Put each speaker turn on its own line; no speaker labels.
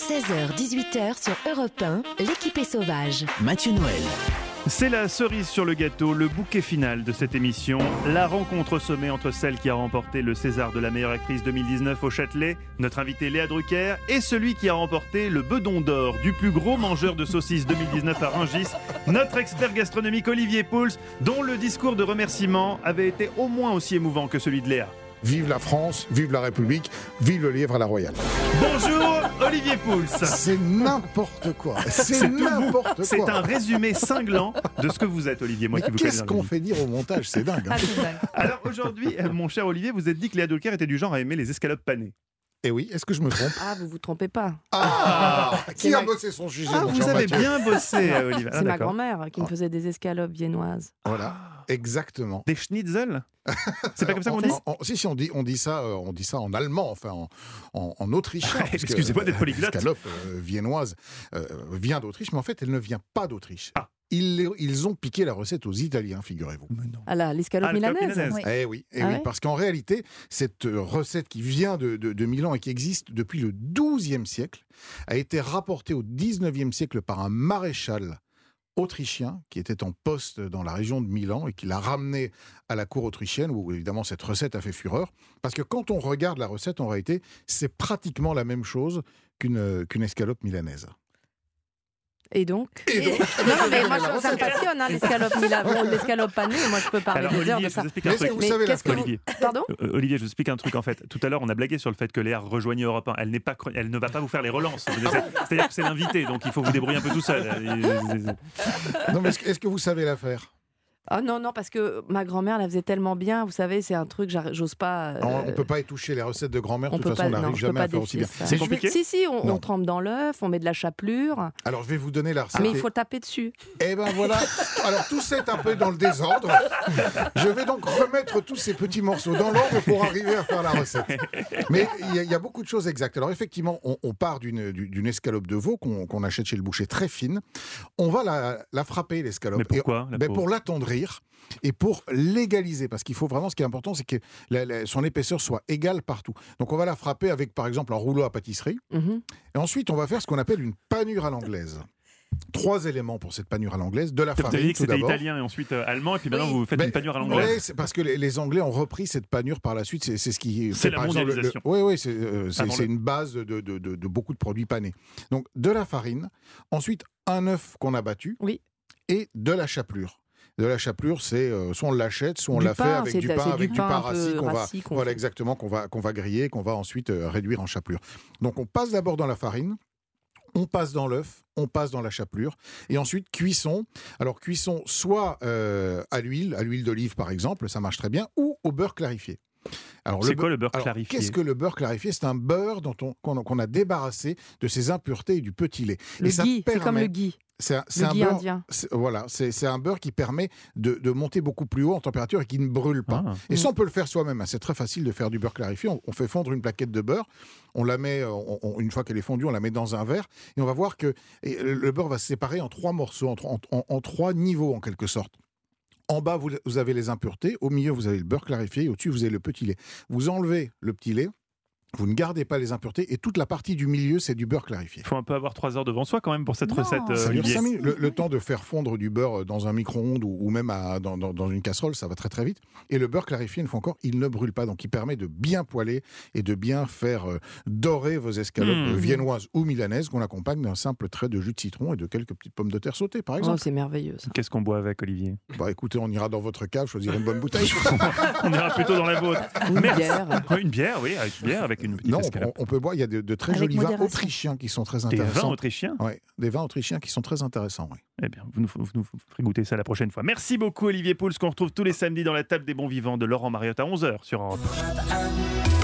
16h-18h sur Europe 1, l'équipe est sauvage.
Mathieu Noël.
C'est la cerise sur le gâteau, le bouquet final de cette émission. La rencontre au sommet entre celle qui a remporté le César de la meilleure actrice 2019 au Châtelet, notre invitée Léa Drucker, et celui qui a remporté le Bedon d'or du plus gros mangeur de saucisses 2019 à Rungis, notre expert gastronomique Olivier Pouls, dont le discours de remerciement avait été au moins aussi émouvant que celui de Léa.
Vive la France, vive la République, vive le lièvre à la royale.
Bonjour Olivier Pouls.
C'est n'importe quoi. C'est n'importe quoi.
C'est un résumé cinglant de ce que vous êtes, Olivier. Moi qui vous connais.
Qu'est-ce qu'on fait dire au montage? C'est dingue. Hein.
Alors aujourd'hui, mon cher Olivier, vous êtes dit que Léa Drucker était du genre à aimer les escalopes panées.
Et oui, est-ce que je me trompe?
Ah, vous vous trompez pas.
Qui a bossé son sujet?
Vous avez bien bossé, Olivier.
C'est ma grand-mère qui me faisait des escalopes viennoises.
Voilà, exactement.
Des schnitzel? C'est pas comme ça qu'on dit?
Si, on dit ça en allemand, enfin en autrichien.
Excusez-moi d'être polyglotte.
L'escalope viennoise vient d'Autriche, mais en fait, elle ne vient pas d'Autriche. Ils ont piqué la recette aux Italiens, figurez-vous.
Ah là, l'escalope milanaise.
Oui. Oui, parce qu'en réalité, cette recette qui vient de Milan et qui existe depuis le XIIe siècle, a été rapportée au XIXe siècle par un maréchal autrichien qui était en poste dans la région de Milan et qui l'a ramené à la cour autrichienne où évidemment cette recette a fait fureur parce que quand on regarde la recette en réalité c'est pratiquement la même chose qu'une escalope milanaise.
Et donc Non, mais moi, ça me passionne, l'escalope panée. Moi, je peux parler des heures de ça.
Je vous explique un truc.
Qu'est-ce que vous... Pardon
Olivier, je vous explique un truc en fait. Tout à l'heure, on a blagué sur le fait que Léa rejoignait Europe 1. Elle ne va pas vous faire les relances. C'est-à-dire que c'est l'invité, donc il faut vous débrouiller un peu tout seul.
Non, mais est-ce que vous savez la faire?
Ah non, parce que ma grand-mère la faisait tellement bien, vous savez, c'est un truc, j'ose pas...
On ne peut pas étoucher les recettes de grand-mère, de toute façon, on n'arrive jamais à faire aussi bien.
C'est compliqué?
Si, on trempe dans l'œuf, on met de la chapelure.
Alors, je vais vous donner la recette.
Mais il faut taper dessus.
Eh ben voilà, alors tout ça est un peu dans le désordre. Je vais donc remettre tous ces petits morceaux dans l'ordre pour arriver à faire la recette. Mais il y a beaucoup de choses exactes. Alors effectivement, on part d'une escalope de veau qu'on achète chez le boucher très fine. On va la frapper, l'escalope.
Mais pourquoi?
Pour l'attendrir. Et pour l'égaliser, parce qu'il faut vraiment, ce qui est important, c'est que son épaisseur soit égale partout. Donc on va la frapper avec, par exemple, un rouleau à pâtisserie. Et ensuite, on va faire ce qu'on appelle une panure à l'anglaise. 3 éléments pour cette panure à l'anglaise. De la farine,
vous avez dit que
tout
c'était
italien
italien et ensuite allemand, et puis maintenant vous faites une panure à l'anglaise.
Oui, c'est parce que les Anglais ont repris cette panure par la suite. C'est ce qui.
C'est la mondialisation.
Oui, c'est une base de beaucoup de produits panés. Donc de la farine, ensuite un œuf qu'on a battu, et de la chapelure. De la chapelure, c'est soit on l'achète, soit on la fait avec du pain rassis qu'on va griller, qu'on va ensuite réduire en chapelure. Donc on passe d'abord dans la farine, on passe dans l'œuf, on passe dans la chapelure, et ensuite cuisson. Alors cuisson soit à l'huile d'olive par exemple, ça marche très bien, ou au beurre clarifié.
C'est quoi le beurre clarifié?
Qu'est-ce que le beurre clarifié? C'est un beurre qu'on a débarrassé de ses impuretés et du petit lait.
Le ghee, c'est comme le ghee.
C'est un
ghee
beurre
indien.
C'est un beurre qui permet de monter beaucoup plus haut en température et qui ne brûle pas. Et ça, on peut le faire soi-même. C'est très facile de faire du beurre clarifié. On fait fondre une plaquette de beurre. On la met, une fois qu'elle est fondue, on la met dans un verre. Et on va voir que le beurre va se séparer en 3 morceaux, en 3 niveaux en quelque sorte. En bas, vous avez les impuretés. Au milieu, vous avez le beurre clarifié. Et au-dessus, vous avez le petit lait. Vous enlevez le petit lait. Vous ne gardez pas les impuretés et toute la partie du milieu, c'est du beurre clarifié.
Il faut un peu avoir 3 heures devant soi quand même pour cette recette.
Ça dure 5 minutes. Le temps de faire fondre du beurre dans un micro-ondes ou même dans une casserole, ça va très très vite. Et le beurre clarifié, une fois encore, il ne brûle pas. Donc il permet de bien poêler et de bien faire dorer vos escalopes viennoises ou milanaises qu'on accompagne d'un simple trait de jus de citron et de quelques petites pommes de terre sautées, par exemple.
Oh, c'est merveilleux ça.
Qu'est-ce qu'on boit avec, Olivier?
Écoutez, on ira dans votre cave, choisir une bonne bouteille.
On ira plutôt dans la vôtre.
Une bière.
Une bière, oui, avec une petite escalope.
On peut boire, il y a de très jolis vins autrichiens qui sont très intéressants.
Des vins autrichiens?
Oui, des vins autrichiens qui sont très intéressants, oui.
Eh bien, vous nous ferez goûter ça la prochaine fois. Merci beaucoup Olivier Pouls, qu'on retrouve tous les samedis dans la table des bons vivants de Laurent Mariotte à 11h sur Europe 1.